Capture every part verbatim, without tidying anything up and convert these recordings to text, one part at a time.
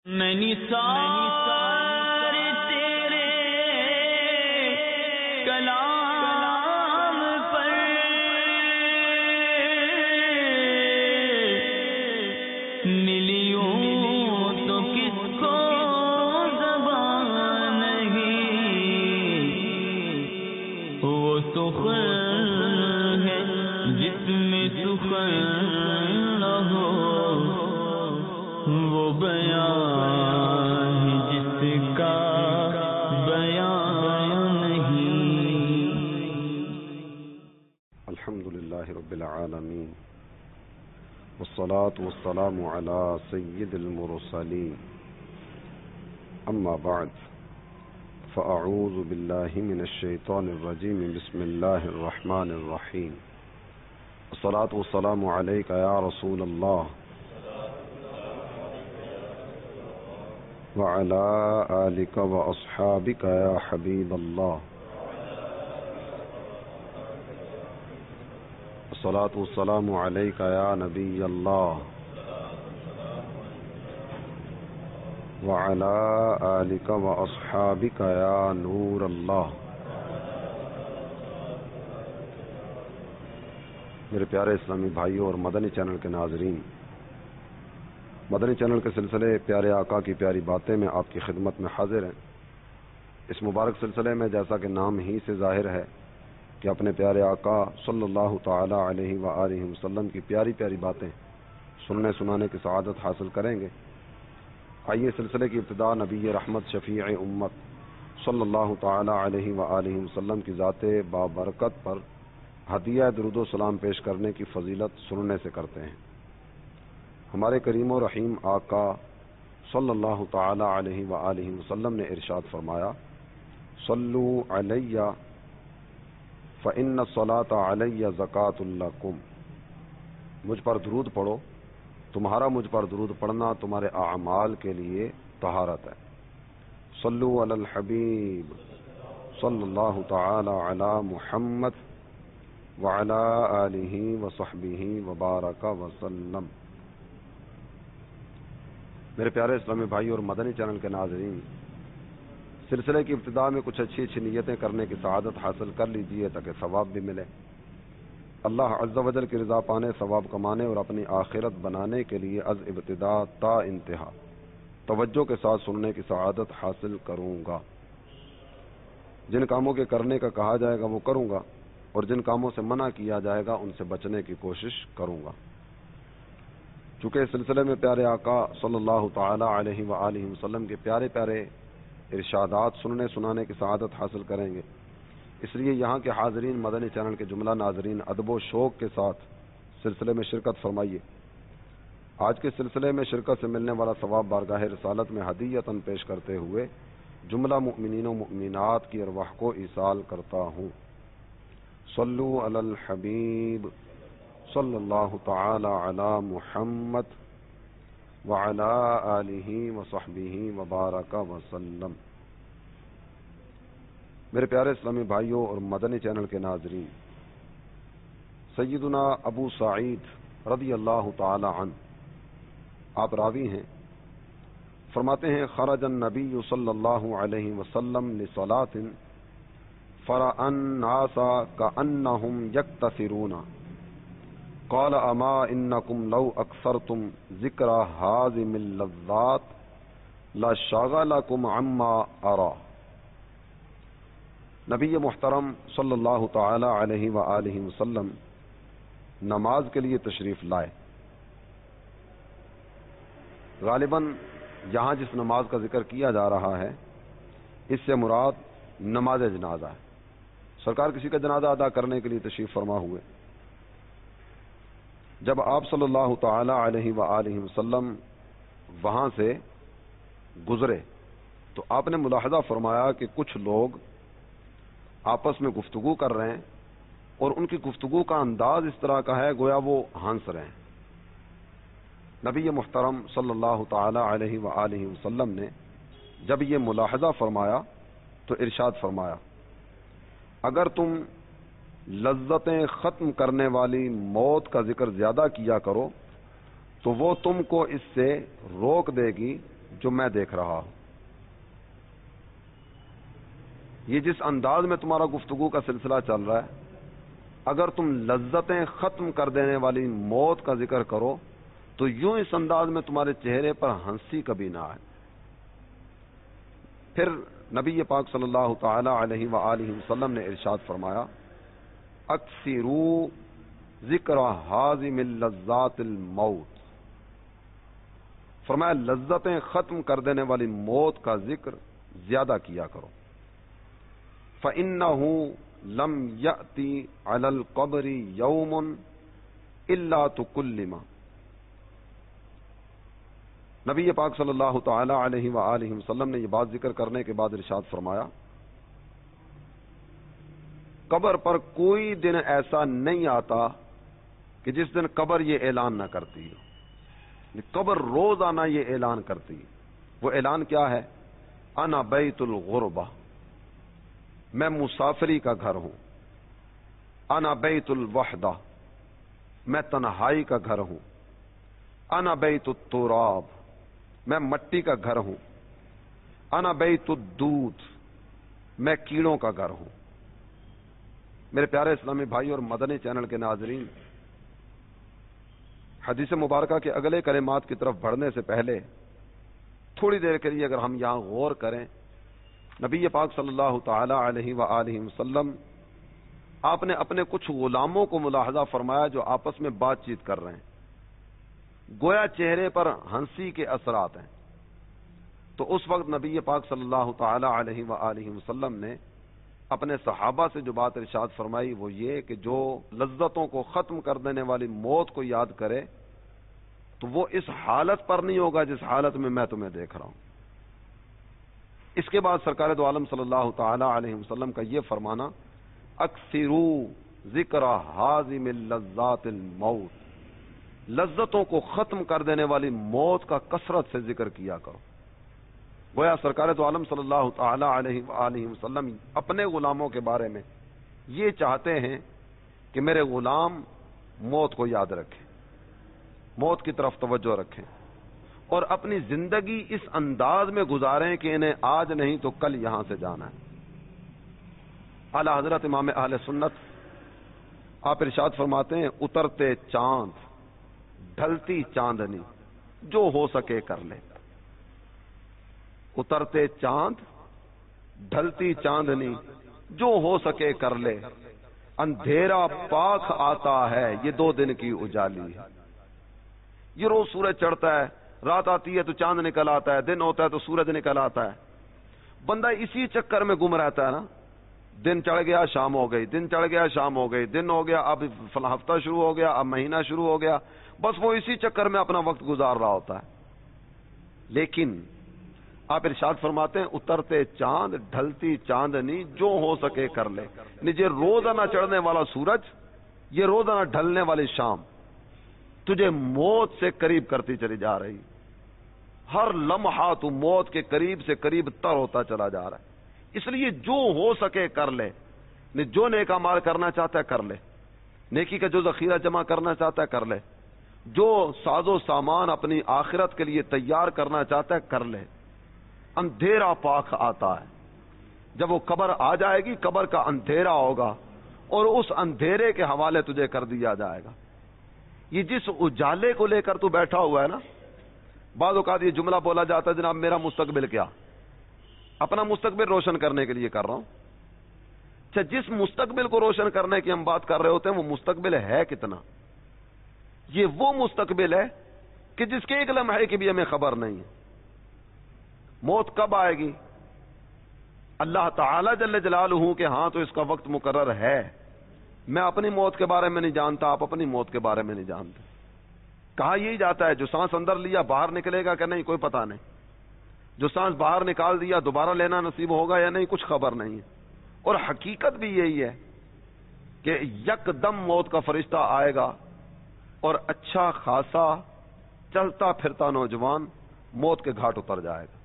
میں نثار تیرے کلام پر ملیوں تو کس کو زبان نہیں، وہ سخن ہے جس میں سخن نہ ہو، وہ بیان جس کا بیان نہیں۔ الحمدللہ رب العالمین، والصلاة والسلام على سید المرسلین، اما بعد فاعوذ باللہ من الشیطان الرجیم، بسم اللہ الرحمن الرحیم۔ والصلاة والسلام علیک یا رسول اللہ وعلى آلك وأصحابك يا حبيب الله، الصلاة والسلام عليك يا نبي الله وعلى آلك وأصحابك يا نور الله۔ میرے پیارے اسلامی بھائیوں اور مدنی چینل کے ناظرین، مدنی چینل کے سلسلے پیارے آقا کی پیاری باتیں میں آپ کی خدمت میں حاضر ہیں۔ اس مبارک سلسلے میں جیسا کہ نام ہی سے ظاہر ہے کہ اپنے پیارے آقا صلی اللہ تعالی علیہ وآلہ وسلم کی پیاری پیاری باتیں سننے سنانے کی سعادت حاصل کریں گے۔ آئیے سلسلے کی ابتدا نبی رحمت شفیع امت صلی اللہ تعالی علیہ وآلہ وسلم کی ذات بابرکت پر ہدیہ درود و سلام پیش کرنے کی فضیلت سننے سے کرتے ہیں۔ ہمارے کریم و رحیم آقا صلی اللہ تعالی علیہ وآلہ وسلم نے ارشاد فرمایا، صلو علی فإن الصلاۃ علی زکوٰۃ لکم، مجھ پر درود پڑھو، تمہارا مجھ پر درود پڑھنا تمہارے اعمال کے لیے طہارت ہے۔ صلو علی الحبیب صلی اللہ تعالی علی محمد وعلی آلہ وصحبہ وبارک وسلم۔ میرے پیارے اسلامی بھائی اور مدنی چینل کے ناظرین، سلسلے کی ابتدا میں کچھ اچھی اچھی نیتیں کرنے کی سعادت حاصل کر لیجئے تاکہ ثواب بھی ملے۔ اللہ عز و جل کی رضا پانے، ثواب کمانے اور اپنی آخرت بنانے کے لیے از ابتدا تا انتہا توجہ کے ساتھ سننے کی سعادت حاصل کروں گا۔ جن کاموں کے کرنے کا کہا جائے گا وہ کروں گا، اور جن کاموں سے منع کیا جائے گا ان سے بچنے کی کوشش کروں گا۔ چونکہ اس سلسلے میں پیارے آقا صلی اللہ تعالی علیہ وآلہ وسلم کے پیارے پیارے ارشادات سننے سنانے کی سعادت حاصل کریں گے، اس لیے یہاں کے حاضرین مدنی چینل کے جملہ ناظرین ادب و شوق کے ساتھ سلسلے میں شرکت فرمائیے۔ آج کے سلسلے میں شرکت سے ملنے والا ثواب بارگاہ رسالت میں ہدیۃً پیش کرتے ہوئے جملہ مؤمنین و مؤمنات کی ارواح کو ایصال کرتا ہوں۔ صلو علی الحبیب صلی اللہ تعالی علی محمد وعلی آلہ وصحبہ وبارک وسلم۔ میرے پیارے اسلامی بھائیوں اور مدنی چینل کے ناظرین، سیدنا ابو سعید رضی اللہ تعالی عنہ آپ راوی ہیں، فرماتے ہیں خرج النبی صلی اللہ علیہ وسلم لصلاۃ فرأى الناس كأنهم يكتثرون، قال اما انکم لو اکثرتم ذکر ہاضم اللذات لشغلکم عما ارى۔ نبی محترم صلی اللہ تعالی علیہ وآلہ وسلم نماز کے لیے تشریف لائے۔ غالباً یہاں جس نماز کا ذکر کیا جا رہا ہے اس سے مراد نماز جنازہ ہے۔ سرکار کسی کا جنازہ ادا کرنے کے لیے تشریف فرما ہوئے۔ جب آپ صلی اللہ تعالی علیہ وآلہ وسلم وہاں سے گزرے تو آپ نے ملاحظہ فرمایا کہ کچھ لوگ آپس میں گفتگو کر رہے ہیں اور ان کی گفتگو کا انداز اس طرح کا ہے گویا وہ ہنس رہے ہیں۔ نبی محترم صلی اللہ تعالی علیہ وآلہ وسلم نے جب یہ ملاحظہ فرمایا تو ارشاد فرمایا، اگر تم لذتیں ختم کرنے والی موت کا ذکر زیادہ کیا کرو تو وہ تم کو اس سے روک دے گی جو میں دیکھ رہا ہوں. یہ جس انداز میں تمہارا گفتگو کا سلسلہ چل رہا ہے، اگر تم لذتیں ختم کر دینے والی موت کا ذکر کرو تو یوں اس انداز میں تمہارے چہرے پر ہنسی کبھی نہ آئے. پھر نبی پاک صلی اللہ تعالی علیہ وآلہ وسلم نے ارشاد فرمایا، اکثروا ذکر حازم اللذات الموت. فرمایا لذتیں ختم کر دینے والی موت کا ذکر زیادہ کیا کرو. فَإِنَّهُ لَمْ يَأْتِ عَلَى الْقَبْرِ يَوْمٌ إِلَّا تُكُلِّمَ. نبی پاک صلی اللہ تعالی علیہ وآلہ وسلم نے یہ بات ذکر کرنے کے بعد ارشاد فرمایا، قبر پر کوئی دن ایسا نہیں آتا کہ جس دن قبر یہ اعلان نہ کرتی ہو. قبر روزانہ یہ اعلان کرتی ہے. وہ اعلان کیا ہے؟ انا بیت الغربہ، میں مسافری کا گھر ہوں. انا بیت الوحدہ، میں تنہائی کا گھر ہوں. انا بیت التراب، میں مٹی کا گھر ہوں. انا بیت الدود، میں کیڑوں کا گھر ہوں. میرے پیارے اسلامی بھائی اور مدنی چینل کے ناظرین، حدیث مبارکہ کے اگلے کلمات کی طرف بڑھنے سے پہلے تھوڑی دیر کے لیے اگر ہم یہاں غور کریں، نبی پاک صلی اللہ تعالی علیہ وآلہ وسلم آپ نے اپنے کچھ غلاموں کو ملاحظہ فرمایا جو آپس میں بات چیت کر رہے ہیں. گویا چہرے پر ہنسی کے اثرات ہیں. تو اس وقت نبی پاک صلی اللہ تعالی علیہ وآلہ وسلم نے اپنے صحابہ سے جو بات ارشاد فرمائی وہ یہ کہ جو لذتوں کو ختم کر دینے والی موت کو یاد کرے تو وہ اس حالت پر نہیں ہوگا جس حالت میں میں تمہیں دیکھ رہا ہوں. اس کے بعد سرکار دو عالم صلی اللہ تعالی علیہ وسلم کا یہ فرمانا، اکثروا ذکر حازم اللذات الموت، لذتوں کو ختم کر دینے والی موت کا کثرت سے ذکر کیا کرو. گویا سرکار دو عالم صلی اللہ تعالی علیہ وآلہ وسلم اپنے غلاموں کے بارے میں یہ چاہتے ہیں کہ میرے غلام موت کو یاد رکھیں، موت کی طرف توجہ رکھیں اور اپنی زندگی اس انداز میں گزاریں کہ انہیں آج نہیں تو کل یہاں سے جانا ہے. اعلی حضرت امام اہل سنت آپ ارشاد فرماتے ہیں، اترتے چاند ڈھلتی چاندنی جو ہو سکے کر لے. اترتے چاند ڈھلتی چاندنی جو ہو سکے کر لے، اندھیرا پاک آتا ہے یہ دو دن کی اجالی ہے. یہ روز سورج چڑھتا ہے، رات آتی ہے تو چاند نکل آتا ہے، دن ہوتا ہے تو سورج نکل آتا ہے. بندہ اسی چکر میں گم رہتا ہے نا. دن چڑھ گیا شام ہو گئی، دن چڑھ گیا شام ہو گئی، دن ہو گیا اب فلاں ہفتہ شروع ہو گیا، اب مہینہ شروع ہو گیا. بس وہ اسی چکر میں اپنا وقت گزار رہا ہوتا ہے. لیکن آپ ارشاد فرماتے ہیں، اترتے چاند ڈھلتی چاندنی جو ہو سکے کر لے. یہ روزانہ چڑھنے والا سورج، یہ روزانہ ڈھلنے والی شام تجھے موت سے قریب کرتی چلی جا رہی. ہر لمحہ تو موت کے قریب سے قریب تر ہوتا چلا جا رہا ہے. اس لیے جو ہو سکے کر لے. جو نیک اعمال کرنا چاہتا ہے کر لے، نیکی کا جو ذخیرہ جمع کرنا چاہتا ہے کر لے، جو ساز و سامان اپنی آخرت کے لیے تیار کرنا چاہتا ہے کر لے. اندھیرا پاک آتا ہے. جب وہ قبر آ جائے گی، قبر کا اندھیرا ہوگا اور اس اندھیرے کے حوالے تجھے کر دیا جائے گا. یہ جس اجالے کو لے کر تو بیٹھا ہوا ہے نا، بعض اوقات یہ جملہ بولا جاتا ہے، جناب میرا مستقبل کیا؟ اپنا مستقبل روشن کرنے کے لیے کر رہا ہوں. اچھا، جس مستقبل کو روشن کرنے کی ہم بات کر رہے ہوتے ہیں وہ مستقبل ہے کتنا؟ یہ وہ مستقبل ہے کہ جس کے ایک لمحے کی بھی ہمیں خبر نہیں ہے. موت کب آئے گی؟ اللہ تعالی جل جلالہ کے ہاں تو اس کا وقت مقرر ہے. میں اپنی موت کے بارے میں نہیں جانتا، آپ اپنی موت کے بارے میں نہیں جانتے. کہا یہی جاتا ہے جو سانس اندر لیا باہر نکلے گا کہ نہیں کوئی پتہ نہیں. جو سانس باہر نکال دیا دوبارہ لینا نصیب ہوگا یا نہیں کچھ خبر نہیں ہے. اور حقیقت بھی یہی ہے کہ یک دم موت کا فرشتہ آئے گا اور اچھا خاصا چلتا پھرتا نوجوان موت کے گھاٹ اتر جائے گا.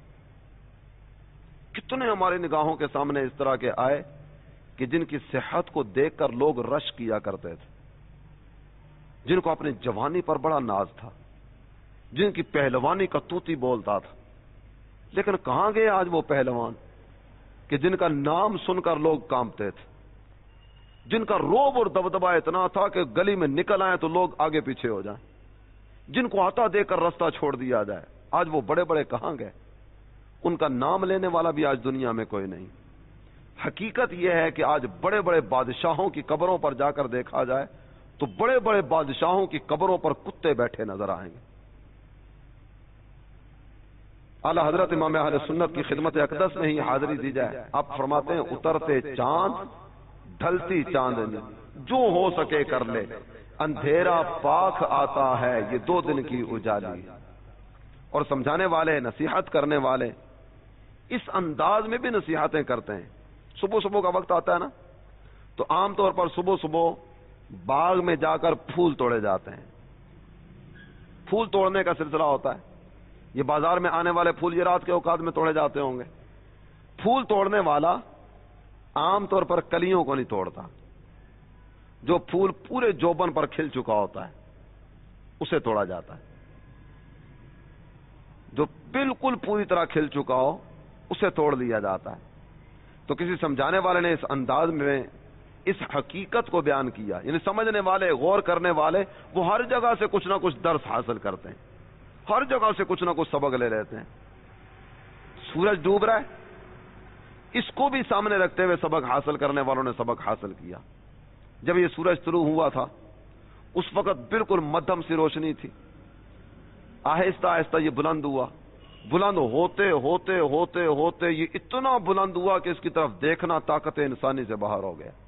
کتنے ہماری نگاہوں کے سامنے اس طرح کے آئے کہ جن کی صحت کو دیکھ کر لوگ رش کیا کرتے تھے، جن کو اپنی جوانی پر بڑا ناز تھا، جن کی پہلوانی کا توتی بولتا تھا، لیکن کہاں گئے آج وہ پہلوان کہ جن کا نام سن کر لوگ کانپتے تھے، جن کا روب اور دبدبا اتنا تھا کہ گلی میں نکل آئے تو لوگ آگے پیچھے ہو جائیں، جن کو عطا دے کر راستہ چھوڑ دیا جائے، آج وہ بڑے بڑے کہاں گئے؟ ان کا نام لینے والا بھی آج دنیا میں کوئی نہیں۔ حقیقت یہ ہے کہ آج بڑے بڑے بادشاہوں کی قبروں پر جا کر دیکھا جائے تو بڑے بڑے بادشاہوں کی قبروں پر کتے بیٹھے نظر آئیں گے۔ اعلی حضرت امام اہل سنت کی خدمت اقدس میں ہی حاضری دی جائے، آپ فرماتے ہیں اترتے چاند ڈھلتی چاندنی جو ہو سکے کر لے، اندھیرا پاک آتا ہے یہ دو دن کی اجالی۔ اور سمجھانے والے، نصیحت کرنے والے اس انداز میں بھی نصیحتیں کرتے ہیں۔ صبح صبح کا وقت آتا ہے نا، تو عام طور پر صبح صبح باغ میں جا کر پھول توڑے جاتے ہیں، پھول توڑنے کا سلسلہ ہوتا ہے۔ یہ بازار میں آنے والے پھول یہ رات کے اوقات میں توڑے جاتے ہوں گے۔ پھول توڑنے والا عام طور پر کلیوں کو نہیں توڑتا، جو پھول پورے جوبن پر کھل چکا ہوتا ہے اسے توڑا جاتا ہے، جو بالکل پوری طرح کھل چکا ہو اسے توڑ دیا جاتا ہے۔ تو کسی سمجھانے والے نے اس انداز میں اس حقیقت کو بیان کیا، یعنی سمجھنے والے، غور کرنے والے وہ ہر جگہ سے کچھ نہ کچھ درس حاصل کرتے ہیں، ہر جگہ سے کچھ نہ کچھ سبق لے لیتے ہیں۔ سورج ڈوب رہا ہے، اس کو بھی سامنے رکھتے ہوئے سبق حاصل کرنے والوں نے سبق حاصل کیا۔ جب یہ سورج طلوع ہوا تھا اس وقت بالکل مدھم سی روشنی تھی، آہستہ آہستہ یہ بلند ہوا، بلند ہوتے ہوتے ہوتے ہوتے یہ اتنا بلند ہوا کہ اس کی طرف دیکھنا طاقت انسانی سے باہر ہو گیا۔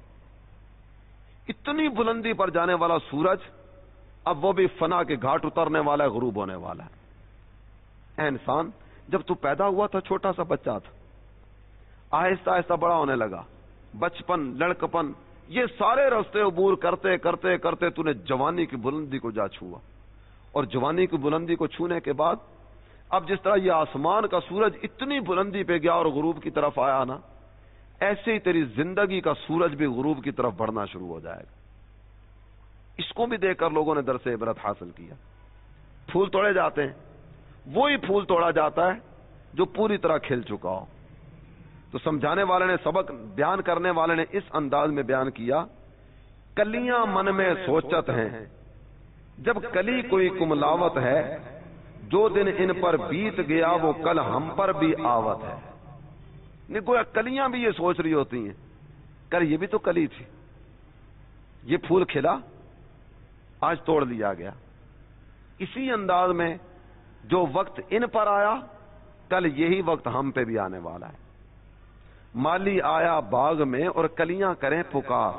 اتنی بلندی پر جانے والا سورج اب وہ بھی فنا کے گھاٹ اترنے والا ہے، غروب ہونے والا ہے۔ اے انسان، جب تو پیدا ہوا تھا چھوٹا سا بچہ تھا، آہستہ آہستہ بڑا ہونے لگا، بچپن، لڑکپن، یہ سارے راستے عبور کرتے کرتے کرتے تو نے جوانی کی بلندی کو جا چھوا، اور جوانی کی بلندی کو چھونے کے بعد اب جس طرح یہ آسمان کا سورج اتنی بلندی پہ گیا اور غروب کی طرف آیا نا، ایسے ہی تیری زندگی کا سورج بھی غروب کی طرف بڑھنا شروع ہو جائے گا۔ اس کو بھی دیکھ کر لوگوں نے درس عبرت حاصل کیا۔ پھول توڑے جاتے ہیں، وہی پھول توڑا جاتا ہے جو پوری طرح کھل چکا ہو۔ تو سمجھانے والے نے، سبق بیان کرنے والے نے اس انداز میں بیان کیا، کلیاں من میں سوچت ہیں جب کلی کوئی کملاوت ہے، جو دن ان پر بیت گیا وہ کل ہم پر بھی آوت ہے۔ نہیں، گویا کلیاں بھی یہ سوچ رہی ہوتی ہیں کل یہ بھی تو کلی تھی، یہ پھول کھلا آج توڑ دیا گیا۔ اسی انداز میں جو وقت ان پر آیا کل یہی وقت ہم پہ بھی آنے والا ہے۔ مالی آیا باغ میں اور کلیاں کریں پکار،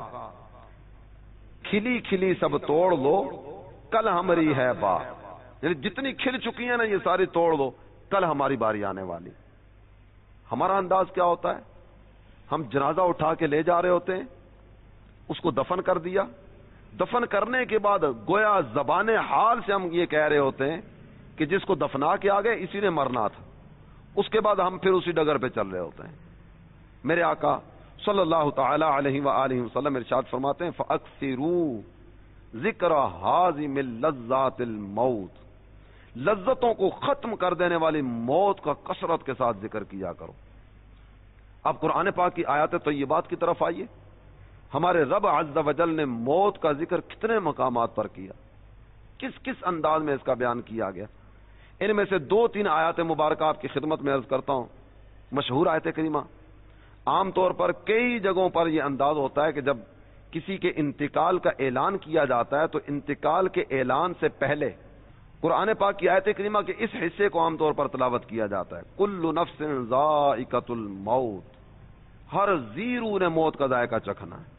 کھلی کھلی سب توڑ لو کل ہماری ہے باغ، یعنی جتنی کھل چکی ہیں نا یہ ساری توڑ دو، کل ہماری باری آنے والی۔ ہمارا انداز کیا ہوتا ہے؟ ہم جنازہ اٹھا کے لے جا رہے ہوتے ہیں، اس کو دفن کر دیا، دفن کرنے کے بعد گویا زبان حال سے ہم یہ کہہ رہے ہوتے ہیں کہ جس کو دفنا کے آگے اسی نے مرنا تھا، اس کے بعد ہم پھر اسی ڈگر پہ چل رہے ہوتے ہیں۔ میرے آقا صلی اللہ تعالی علیہ وآلہ وسلم ارشاد فرماتے ہیں فَأَكْثِرُوا ذِكْرَ حَازِمِ اللَّذَّاتِ الْمَوْتِ، لذتوں کو ختم کر دینے والی موت کا کثرت کے ساتھ ذکر کیا کرو۔ اب قرآن پاک کی آیات طیبات کی طرف آئیے، ہمارے رب عز و جل نے موت کا ذکر کتنے مقامات پر کیا، کس کس انداز میں اس کا بیان کیا گیا۔ ان میں سے دو تین آیات مبارکہ آپ کی خدمت میں عرض کرتا ہوں۔ مشہور آیت کریمہ، عام طور پر کئی جگہوں پر یہ انداز ہوتا ہے کہ جب کسی کے انتقال کا اعلان کیا جاتا ہے تو انتقال کے اعلان سے پہلے قرآن پاک کی آیت کریمہ کے اس حصے کو عام طور پر تلاوت کیا جاتا ہے، کل نفس ذائقۃ الموت، ہر زیرو نے موت کا ذائقہ چکھنا ہے۔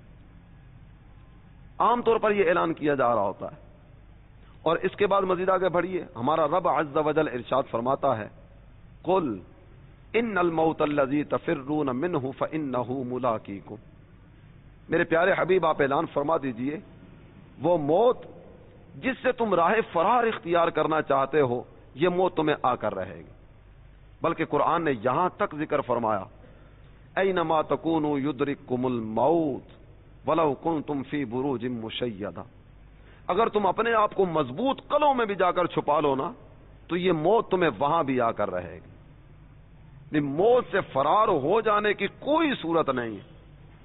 عام طور پر یہ اعلان کیا جا رہا ہوتا ہے، اور اس کے بعد مزید آگے بڑھیے، ہمارا رب عز و جل ارشاد فرماتا ہے قل ان الموت الذی تفرون منہ فانہ ملاقیکم، میرے پیارے حبیب آپ اعلان فرما دیجئے وہ موت جس سے تم راہ فرار اختیار کرنا چاہتے ہو یہ موت تمہیں آ کر رہے گی۔ بلکہ قرآن نے یہاں تک ذکر فرمایا اینما تکونوا یدرککم الموت ولو کنتم فی بروج مشیدہ، اگر تم اپنے آپ کو مضبوط قلعوں میں بھی جا کر چھپا لو نا تو یہ موت تمہیں وہاں بھی آ کر رہے گی۔ موت سے فرار ہو جانے کی کوئی صورت نہیں ہے.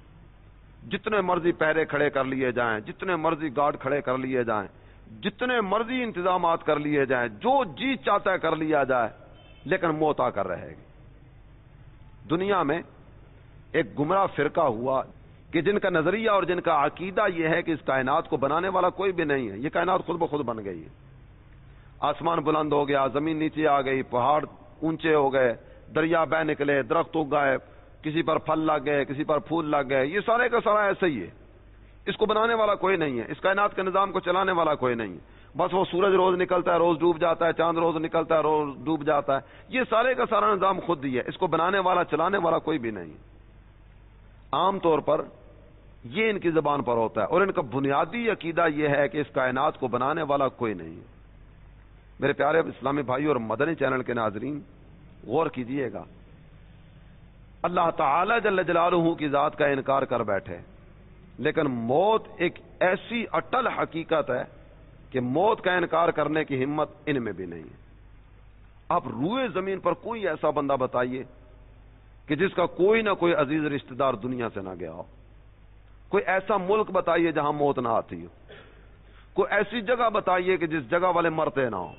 جتنے مرضی پہرے کھڑے کر لیے جائیں، جتنے مرضی گارڈ کھڑے کر لیے جائیں، جتنے مرضی انتظامات کر لیے جائیں، جو جی چاہتا ہے کر لیا جائے، لیکن موت آ کر رہے گی. دنیا میں ایک گمراہ فرقہ ہوا کہ جن کا نظریہ اور جن کا عقیدہ یہ ہے کہ اس کائنات کو بنانے والا کوئی بھی نہیں ہے، یہ کائنات خود بخود بن گئی ہے. آسمان بلند ہو گیا، زمین نیچے آ گئی، پہاڑ اونچے ہو گئے، دریا بہ نکلے، درخت اگ گئے، کسی پر پھل لگ گئے، کسی پر پھول لگ گئے. یہ سارے کا سارا ایسا ہی ہے. اس کو بنانے والا کوئی نہیں ہے، اس کائنات کے نظام کو چلانے والا کوئی نہیں ہے. بس وہ سورج روز نکلتا ہے، روز ڈوب جاتا ہے، چاند روز نکلتا ہے، روز ڈوب جاتا ہے. یہ سارے کا سارا نظام خود ہی ہے، اس کو بنانے والا چلانے والا کوئی بھی نہیں ہے. عام طور پر یہ ان کی زبان پر ہوتا ہے، اور ان کا بنیادی عقیدہ یہ ہے کہ اس کائنات کو بنانے والا کوئی نہیں ہے. میرے پیارے اسلامی بھائی اور مدنی چینل کے ناظرین، غور کیجئے گا. اللہ تعالی جل جلالہ کی ذات کا انکار کر بیٹھے، لیکن موت ایک ایسی اٹل حقیقت ہے کہ موت کا انکار کرنے کی ہمت ان میں بھی نہیں ہے. آپ روئے زمین پر کوئی ایسا بندہ بتائیے کہ جس کا کوئی نہ کوئی عزیز رشتہ دار دنیا سے نہ گیا ہو. کوئی ایسا ملک بتائیے جہاں موت نہ آتی ہو. کوئی ایسی جگہ بتائیے کہ جس جگہ والے مرتے نہ ہو.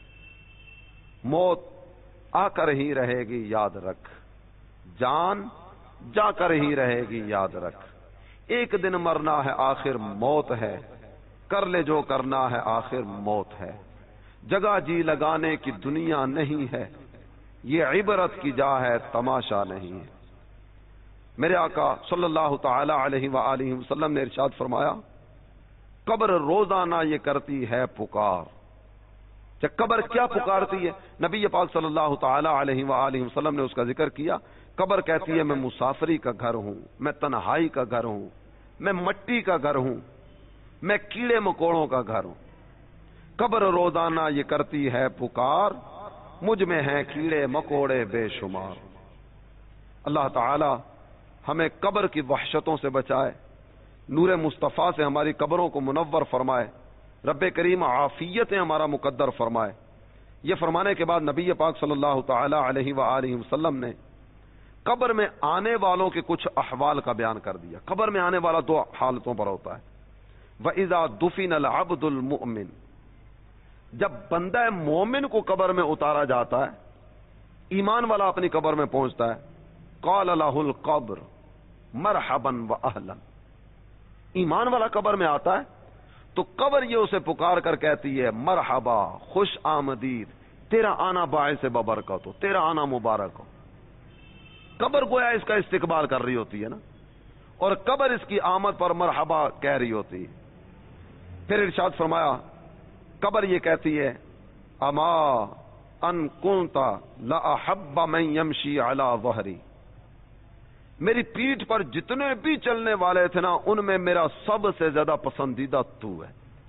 موت آ کر ہی رہے گی یاد رکھ، جان جا کر ہی رہے گی یاد رکھ. ایک دن مرنا ہے آخر موت ہے، کر لے جو کرنا ہے آخر موت ہے. جگہ جی لگانے کی دنیا نہیں ہے، یہ عبرت کی جا ہے تماشا نہیں ہے. میرے آقا صلی اللہ تعالی علیہ وآلہ وسلم نے ارشاد فرمایا، قبر روزانہ یہ کرتی ہے پکار. قبر کیا پکارتی ہے؟ نبی پاک صلی اللہ تعالی علیہ وآلہ وسلم نے اس کا ذکر کیا. قبر کہتی ہے میں مسافری کا گھر ہوں، میں تنہائی کا گھر ہوں، میں مٹی کا گھر ہوں، میں کیڑے مکوڑوں کا گھر ہوں. قبر روزانہ یہ کرتی ہے پکار، مجھ میں ہیں کیڑے مکوڑے بے شمار. اللہ تعالی ہمیں قبر کی وحشتوں سے بچائے، نور مصطفیٰ سے ہماری قبروں کو منور فرمائے. رب کریم عافیتیں ہمارا مقدر فرمائے. یہ فرمانے کے بعد نبی پاک صلی اللہ تعالی علیہ وآلہ وسلم نے قبر میں آنے والوں کے کچھ احوال کا بیان کر دیا. قبر میں آنے والا دو حالتوں پر ہوتا ہے. وَإِذَا دُفِنَ الْعَبْدُ الْمُؤْمِنُ، جب بندہ مومن کو قبر میں اتارا جاتا ہے، ایمان والا اپنی قبر میں پہنچتا ہے، قال لَهُ الْقَبْرُ مَرْحَبًا وَأَهْلًا. ایمان والا قبر میں آتا ہے تو قبر یہ اسے پکار کر کہتی ہے، مرحبا، خوش آمدید، تیرا آنا باعث ببرکت ہو، تیرا آنا مبارک ہو. قبر گویا اس کا استقبال کر رہی ہوتی ہے نا، اور قبر اس کی آمد پر مرحبا کہہ رہی ہوتی ہے. پھر ارشاد فرمایا، قبر یہ کہتی ہے، اما ان کنتا لاحب من یمشی علی ظہری، میری پیٹھ پر جتنے بھی چلنے والے تھے نا، ان میں میرا سب سے زیادہ پسندیدہ تو ہے.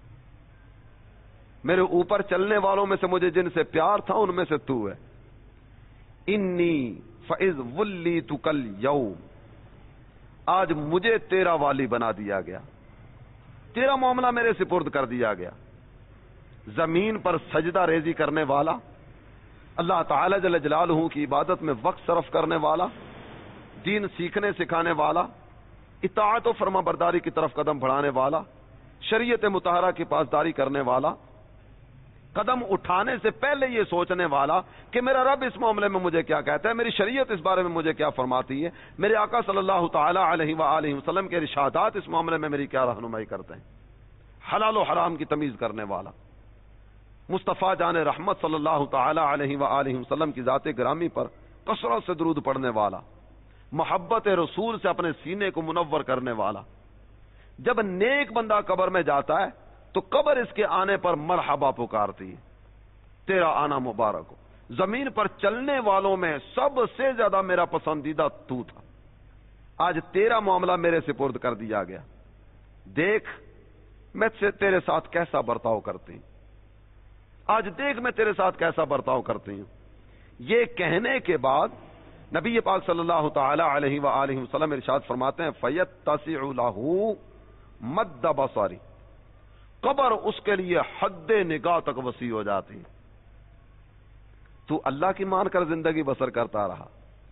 میرے اوپر چلنے والوں میں سے مجھے جن سے پیار تھا ان میں سے تو ہے. انی فاذ ولیتک الیوم، آج مجھے تیرا والی بنا دیا گیا، تیرا معاملہ میرے سپرد کر دیا گیا. زمین پر سجدہ ریزی کرنے والا، اللہ تعالی جل جلالہ کی عبادت میں وقت صرف کرنے والا، دین سیکھنے سکھانے والا، اطاعت و فرما برداری کی طرف قدم بڑھانے والا، شریعت مطہرہ کی پاسداری کرنے والا، قدم اٹھانے سے پہلے یہ سوچنے والا کہ میرا رب اس معاملے میں مجھے کیا کہتا ہے، میری شریعت اس بارے میں مجھے کیا فرماتی ہے، میرے آقا صلی اللہ تعالی علیہ وآلہ وسلم کے ارشادات اس معاملے میں میری کیا رہنمائی کرتے ہیں. حلال و حرام کی تمیز کرنے والا، مصطفیٰ جان رحمت صلی اللہ تعالی علیہ وآلہ وسلم کی ذات گرامی پر کثرت سے درود پڑھنے والا، محبت رسول سے اپنے سینے کو منور کرنے والا. جب نیک بندہ قبر میں جاتا ہے تو قبر اس کے آنے پر مرحبا پکارتی ہے، تیرا آنا مبارک ہو. زمین پر چلنے والوں میں سب سے زیادہ میرا پسندیدہ تو تھا، آج تیرا معاملہ میرے سپرد کر دیا گیا. دیکھ میں تیرے ساتھ کیسا برتاؤ کرتی ہوں، آج دیکھ میں تیرے ساتھ کیسا برتاؤ کرتی ہوں. یہ کہنے کے بعد نبی پاک صلی اللہ تعالی علیہ وآلہ وسلم ارشاد فرماتے ہیں، فَيَتَّسِعُ لَهُ مَدَّ بَصَرِ، قبر اس کے لیے حد نگاہ تک وسیع ہو جاتی. تو اللہ کی مان کر زندگی بسر کرتا رہا،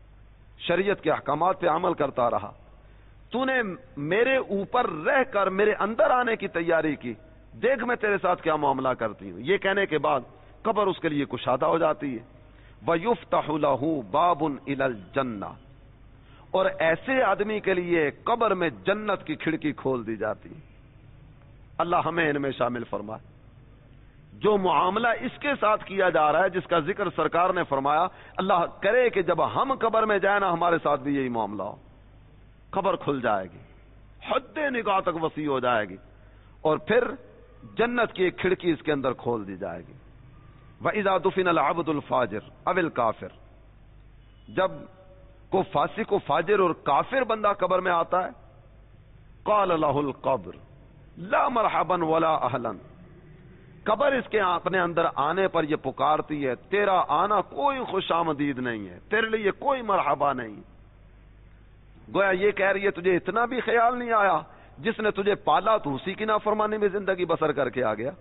شریعت کے احکامات پہ عمل کرتا رہا، تو نے میرے اوپر رہ کر میرے اندر آنے کی تیاری کی، دیکھ میں تیرے ساتھ کیا معاملہ کرتی ہوں۔ یہ کہنے کے بعد قبر اس کے لیے کشادہ ہو جاتی ہے۔ وَيُفْتَحُ لَهُ بَابٌ إِلَى الْجَنَّةِ، اور ایسے آدمی کے لیے قبر میں جنت کی کھڑکی کھول دی جاتی ہے۔ اللہ ہمیں ان میں شامل فرمائے۔ جو معاملہ اس کے ساتھ کیا جا رہا ہے جس کا ذکر سرکار نے فرمایا، اللہ کرے کہ جب ہم قبر میں جائیں نا ہمارے ساتھ بھی یہی معاملہ ہو۔ قبر کھل جائے گی، حد نگاہ تک وسیع ہو جائے گی، اور پھر جنت کی ایک کھڑکی اس کے اندر کھول دی جائے گی۔ وَإِذَا دُفِنَ الْعَبْدُ الْفَاجِرُ أَوِ الْكَافِرُ، جب کو فاسق و فاجر اور کافر بندہ قبر میں آتا ہے، قَالَ لَهُ الْقَبْرُ لَا مَرْحَبًا وَلَا أَهْلًا، قبر اس کے اپنے اندر آنے پر یہ پکارتی ہے، تیرا آنا کوئی خوش آمدید نہیں ہے، تیرے لیے کوئی مرحبا نہیں۔ گویا یہ کہہ رہی ہے تجھے اتنا بھی خیال نہیں آیا، جس نے تجھے پالا تو اسی کی نافرمانی میں زندگی بسر کر کے آ گیا،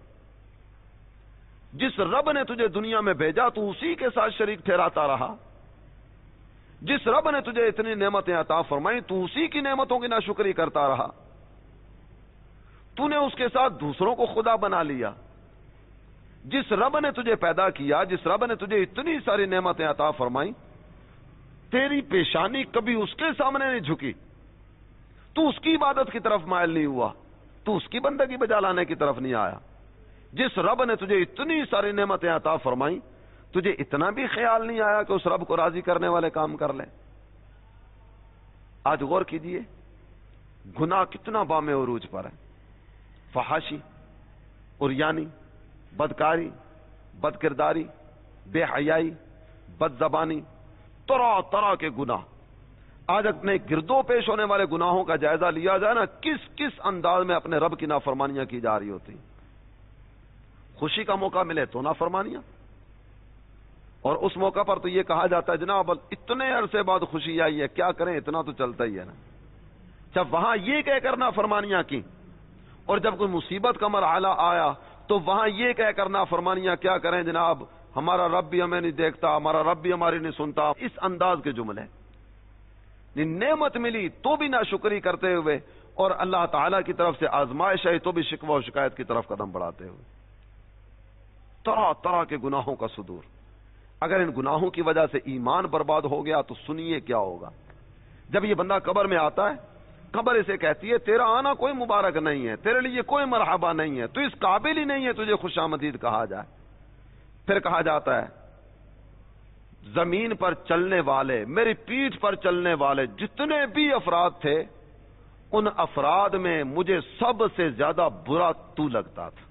جس رب نے تجھے دنیا میں بھیجا تو اسی کے ساتھ شریک ٹھہراتا رہا، جس رب نے تجھے اتنی نعمتیں عطا فرمائی تو اسی کی نعمتوں کی ناشکری کرتا رہا، تو نے اس کے ساتھ دوسروں کو خدا بنا لیا۔ جس رب نے تجھے پیدا کیا، جس رب نے تجھے اتنی ساری نعمتیں عطا فرمائی، تیری پیشانی کبھی اس کے سامنے نہیں جھکی، تو اس کی عبادت کی طرف مائل نہیں ہوا، تو اس کی بندگی بجا لانے کی طرف نہیں آیا۔ جس رب نے تجھے اتنی ساری نعمتیں عطا فرمائی، تجھے اتنا بھی خیال نہیں آیا کہ اس رب کو راضی کرنے والے کام کر لیں۔ آج غور کیجئے، گناہ کتنا بام عروج پر ہے۔ فحاشی، عریانی، بدکاری، بد کرداری، بے حیائی، بد زبانی، طرح طرح کے گناہ۔ آج اپنے گردوں پیش ہونے والے گناہوں کا جائزہ لیا جائے نا، کس کس انداز میں اپنے رب کی نافرمانیاں کی جا رہی ہوتی۔ خوشی کا موقع ملے تو نافرمانیاں، اور اس موقع پر تو یہ کہا جاتا ہے جناب اتنے عرصے بعد خوشی آئی ہے، کیا کریں اتنا تو چلتا ہی ہے نا۔ جب وہاں یہ کہہ کر نافرمانیاں کی، اور جب کوئی مصیبت کا مرحلہ آیا تو وہاں یہ کہہ کر نافرمانیاں کیا کریں جناب، ہمارا رب بھی ہمیں نہیں دیکھتا، ہمارا رب بھی ہماری نہیں سنتا، اس انداز کے جملے۔ نعمت ملی تو بھی ناشکری کرتے ہوئے، اور اللہ تعالی کی طرف سے آزمائش ہے تو بھی شکوہ و شکایت کی طرف قدم بڑھاتے ہوئے۔ طرح طرح کے گناہوں کا صدور۔ اگر ان گناہوں کی وجہ سے ایمان برباد ہو گیا تو سنیے کیا ہوگا۔ جب یہ بندہ قبر میں آتا ہے، قبر اسے کہتی ہے تیرا آنا کوئی مبارک نہیں ہے، تیرے لیے کوئی مرحبا نہیں ہے، تو اس قابل ہی نہیں ہے تجھے خوش آمدید کہا جائے۔ پھر کہا جاتا ہے زمین پر چلنے والے، میری پیٹھ پر چلنے والے جتنے بھی افراد تھے، ان افراد میں مجھے سب سے زیادہ برا تو لگتا تھا۔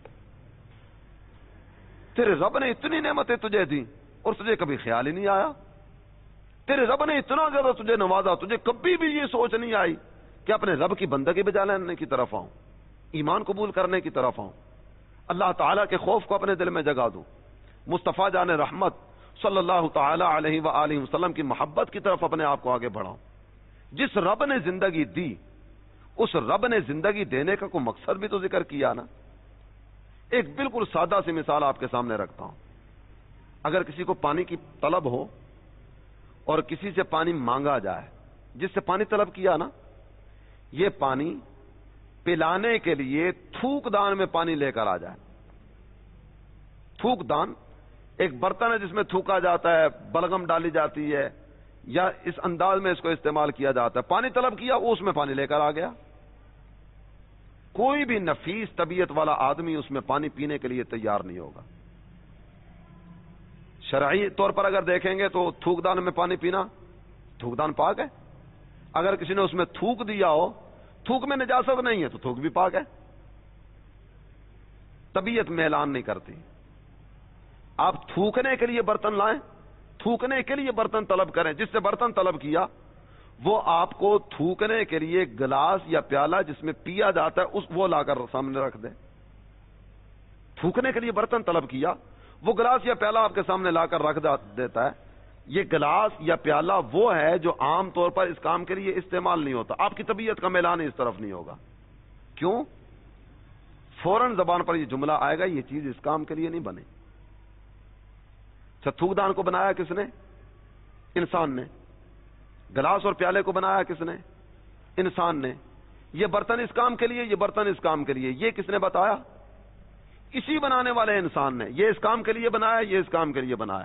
تیرے رب نے اتنی نعمتیں تجھے دی اور تجھے کبھی خیال ہی نہیں آیا، تیرے رب نے اتنا زیادہ تجھے نوازا، تجھے کبھی بھی یہ سوچ نہیں آئی کہ اپنے رب کی بندگی بجا لانے کی طرف آؤں، ایمان قبول کرنے کی طرف آؤں، اللہ تعالیٰ کے خوف کو اپنے دل میں جگا دوں، مصطفیٰ جان رحمت صلی اللہ تعالی علیہ وآلہ وسلم کی محبت کی طرف اپنے آپ کو آگے بڑھاؤں۔ جس رب نے زندگی دی، اس رب نے زندگی دینے کا کوئی مقصد بھی تو ذکر کیا نا۔ ایک بالکل سادہ سی مثال آپ کے سامنے رکھتا ہوں۔ اگر کسی کو پانی کی طلب ہو اور کسی سے پانی مانگا جائے، جس سے پانی طلب کیا نا، یہ پانی پلانے کے لیے تھوک دان میں پانی لے کر آ جائے۔ تھوک دان ایک برتن ہے جس میں تھوکا جاتا ہے، بلغم ڈالی جاتی ہے، یا اس انداز میں اس کو استعمال کیا جاتا ہے۔ پانی طلب کیا، وہ اس میں پانی لے کر آ گیا۔ کوئی بھی نفیس طبیعت والا آدمی اس میں پانی پینے کے لیے تیار نہیں ہوگا۔ شرعی طور پر اگر دیکھیں گے تو تھوک دان میں پانی پینا، تھوک دان پاک ہے۔ اگر کسی نے اس میں تھوک دیا ہو، تھوک میں نجاست نہیں ہے تو تھوک بھی پاک ہے۔ طبیعت میں اعلان نہیں کرتی۔ آپ تھوکنے کے لیے برتن لائیں، تھوکنے کے لیے برتن طلب کریں، جس سے برتن طلب کیا وہ آپ کو تھوکنے کے لیے گلاس یا پیالہ جس میں پیا جاتا ہے اس وہ لا کر سامنے رکھ دے۔ تھوکنے کے لیے برتن طلب کیا، وہ گلاس یا پیالہ آپ کے سامنے لا کر رکھ دیتا ہے۔ یہ گلاس یا پیالہ وہ ہے جو عام طور پر اس کام کے لیے استعمال نہیں ہوتا۔ آپ کی طبیعت کا میلان اس طرف نہیں ہوگا۔ کیوں؟ فوراً زبان پر یہ جملہ آئے گا یہ چیز اس کام کے لیے نہیں بنی۔ اچھا، تھوک دان کو بنایا کس نے؟ انسان نے۔ گلاس اور پیالے کو بنایا کس نے؟ انسان نے. یہ برتن اس کام کے لیے، یہ برتن اس کام کے لیے، یہ کس نے بتایا؟ اسی بنانے والے انسان نے. یہ اس کام کے لیے بنایا، یہ اس کام کے لیے بنایا.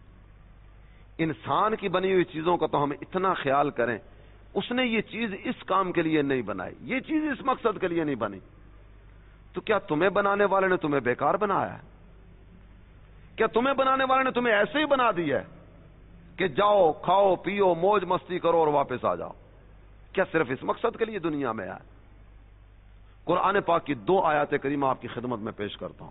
انسان کی بنی ہوئی چیزوں کا تو ہم اتنا خیال کریں، اس نے یہ چیز اس کام کے لیے نہیں بنائی، یہ چیز اس مقصد کے لیے نہیں بنی. تو کیا تمہیں بنانے والے نے تمہیں بیکار بنایا ہے؟ کیا تمہیں بنانے والے نے تمہیں ایسے ہی بنا دیا ہے کہ جاؤ کھاؤ پیو موج مستی کرو اور واپس آ جاؤ؟ کیا صرف اس مقصد کے لیے دنیا میں آئے؟ قرآن پاک کی دو آیات کریمہ آپ کی خدمت میں پیش کرتا ہوں.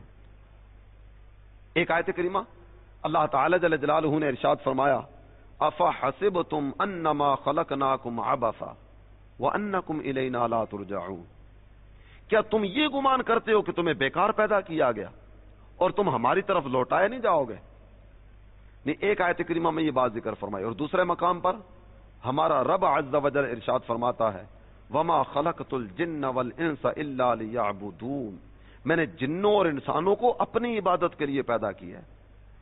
ایک آیت کریمہ اللہ تعالی جل جلالہ نے ارشاد فرمایا افحسبتم انما خلقناکم عبثا وانکم الینا لا ترجعون. کیا تم یہ گمان کرتے ہو کہ تمہیں بیکار پیدا کیا گیا اور تم ہماری طرف لوٹائے نہیں جاؤ گے؟ نہیں. ایک آیت کریمہ میں یہ بات ذکر فرمائی، اور دوسرے مقام پر ہمارا رب عز و جل ارشاد فرماتا ہے وما خلقت الجن والانس الا ليعبدون. میں نے جنوں اور انسانوں کو اپنی عبادت کے لیے پیدا کیا ہے.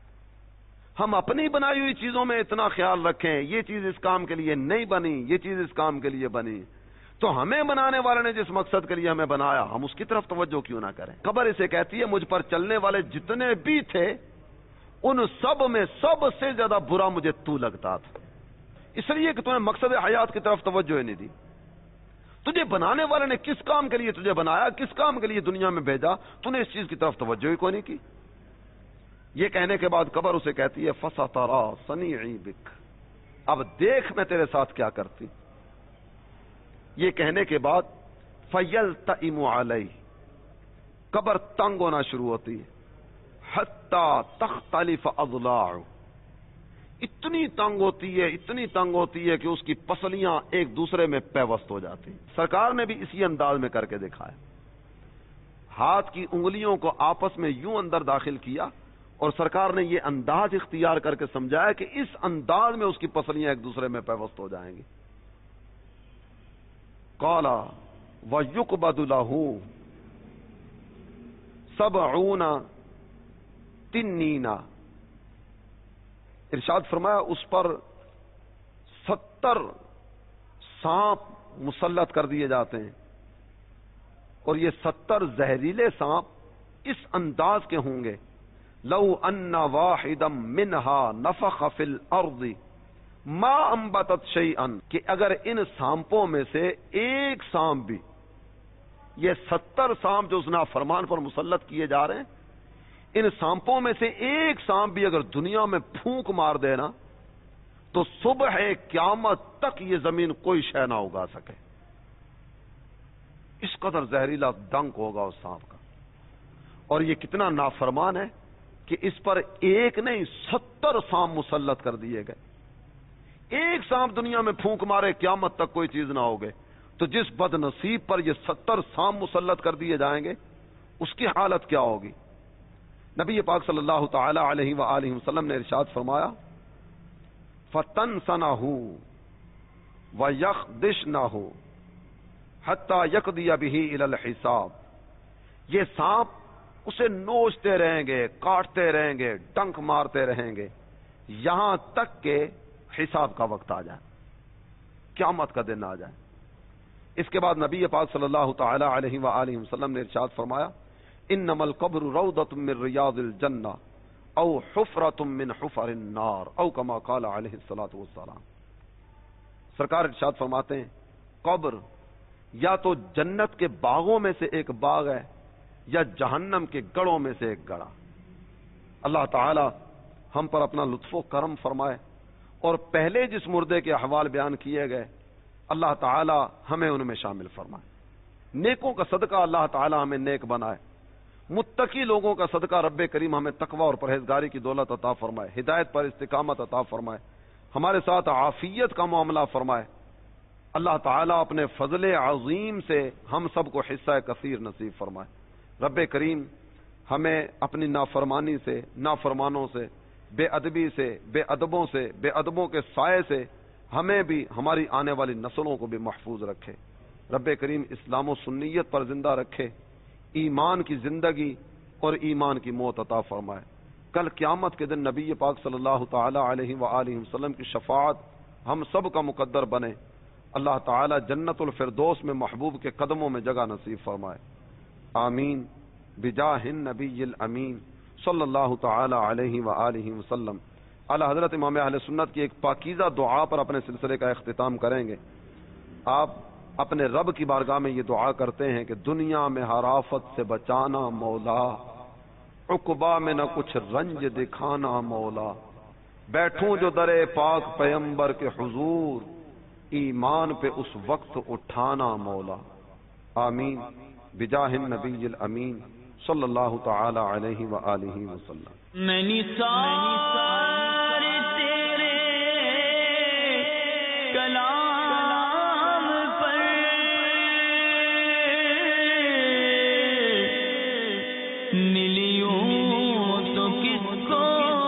ہم اپنی بنائی ہوئی چیزوں میں اتنا خیال رکھیں یہ چیز اس کام کے لیے نہیں بنی، یہ چیز اس کام کے لیے بنی، تو ہمیں بنانے والے نے جس مقصد کے لیے ہمیں بنایا ہم اس کی طرف توجہ کیوں نہ کریں؟ قبر اسے کہتی ہے مجھ پر چلنے والے جتنے بھی تھے ان سب میں سب سے زیادہ برا مجھے تو لگتا تھا، اس لیے کہ تمہیں مقصد حیات کی طرف توجہ ہی نہیں دی. تجھے بنانے والے نے کس کام کے لیے تجھے بنایا، کس کام کے لیے دنیا میں بھیجا، تو نے اس چیز کی طرف توجہ ہی کوئی نہیں کی. یہ کہنے کے بعد قبر اسے کہتی ہے فَسَتَرَا صَنِيعِي بِكَ. اب دیکھ میں تیرے ساتھ کیا کرتی. یہ کہنے کے بعد فَيَلْتَئِمُ عَلَيْهِ. قبر تنگ ہونا شروع ہوتی ہے حَتَّى تَخْتَلِفَ أَضْلَاعُهُ. اتنی تنگ ہوتی ہے اتنی تنگ ہوتی ہے کہ اس کی پسلیاں ایک دوسرے میں پیوست ہو جاتی. سرکار نے بھی اسی انداز میں کر کے دکھایا. ہاتھ کی انگلیوں کو آپس میں یوں اندر داخل کیا اور سرکار نے یہ انداز اختیار کر کے سمجھایا کہ اس انداز میں اس کی پسلیاں ایک دوسرے میں پیوست ہو جائیں گی. قال وَيُقْبَضُ لَهُ سَبْعُونَ تِنِّينَ. ارشاد فرمایا اس پر ستر سانپ مسلط کر دیے جاتے ہیں، اور یہ ستر زہریلے سانپ اس انداز کے ہوں گے لو ان واحدا منها نفخ فی الارض ما انبتت شیئا، کہ اگر ان سانپوں میں سے ایک سانپ بھی، یہ ستر سانپ جو اس نافرمان پر مسلط کیے جا رہے ہیں، ان سانپوں میں سے ایک سانپ بھی اگر دنیا میں پھونک مار دینا تو صبح قیامت تک یہ زمین کوئی شے نہ اگا سکے. اس قدر زہریلا ڈنک ہوگا اس سانپ کا. اور یہ کتنا نافرمان ہے کہ اس پر ایک نہیں ستر سانپ مسلط کر دیے گئے. ایک سانپ دنیا میں پھونک مارے قیامت تک کوئی چیز نہ ہوگے، تو جس بد نصیب پر یہ ستر سانپ مسلط کر دیے جائیں گے اس کی حالت کیا ہوگی؟ نبی پاک صلی اللہ تعالی علیہ وآلہ وسلم نے ارشاد فرمایا فَتَنْسَنَهُ وَيَخْدِشْنَهُ حَتَّى يَقْضِيَ بِهِ إِلَى الْحِسَابِ. یہ سانپ اسے نوچتے رہیں گے، کاٹتے رہیں گے، ڈنک مارتے رہیں گے یہاں تک کہ حساب کا وقت آ جائے، قیامت کا دن آ جائے. اس کے بعد نبی پاک صلی اللہ تعالی علیہ وآلہ وسلم نے ارشاد فرمایا انما القبر روضۃ من ریاض الجنہ او حفرۃ من حفر النار او کما قال علیہ الصلوۃ والسلام. سرکار ارشاد فرماتے ہیں قبر یا تو جنت کے باغوں میں سے ایک باغ ہے یا جہنم کے گڑھوں میں سے ایک گڑھا. اللہ تعالی ہم پر اپنا لطف و کرم فرمائے اور پہلے جس مردے کے احوال بیان کیے گئے اللہ تعالی ہمیں ان میں شامل فرمائے. نیکوں کا صدقہ اللہ تعالی ہمیں نیک بنائے. متقی لوگوں کا صدقہ رب کریم ہمیں تقوی اور پرہیزگاری کی دولت عطا فرمائے، ہدایت پر استقامت عطا فرمائے، ہمارے ساتھ عافیت کا معاملہ فرمائے. اللہ تعالیٰ اپنے فضل عظیم سے ہم سب کو حصہ کثیر نصیب فرمائے. رب کریم ہمیں اپنی نافرمانی سے، نافرمانوں سے، بے ادبی سے، بے ادبوں سے، بے ادبوں کے سائے سے ہمیں بھی ہماری آنے والی نسلوں کو بھی محفوظ رکھے. رب کریم اسلام و سنیت پر زندہ رکھے، ایمان کی زندگی اور ایمان کی موت عطا فرمائے. کل قیامت کے دن نبی پاک صلی اللہ تعالی علیہ وآلہ وسلم کی شفاعت ہم سب کا مقدر بنے. اللہ تعالی جنت الفردوس میں محبوب کے قدموں میں جگہ نصیب فرمائے. آمین بجاہ النبی الامین صلی اللہ تعالی علیہ وآلہ وسلم. اعلی حضرت امام اہل سنت کی ایک پاکیزہ دعا پر اپنے سلسلے کا اختتام کریں گے. آپ اپنے رب کی بارگاہ میں یہ دعا کرتے ہیں کہ دنیا میں ہر آفت سے بچانا مولا, عقبہ میں نہ کچھ رنج دکھانا مولا, بیٹھوں جو در پاک پیمبر کے حضور, ایمان پہ اس وقت اٹھانا مولا. آمین بجاہ النبی الامین صلی اللہ تعالی علیہ وآلہ وسلم. میں نثار تیرے کلام پر ملیوں تو کس کو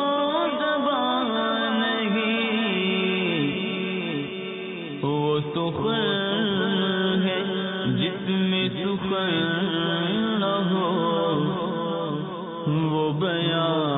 زبان نہیں, وہ سخن ہے جس میں سخن نہ ہو, وہ بیان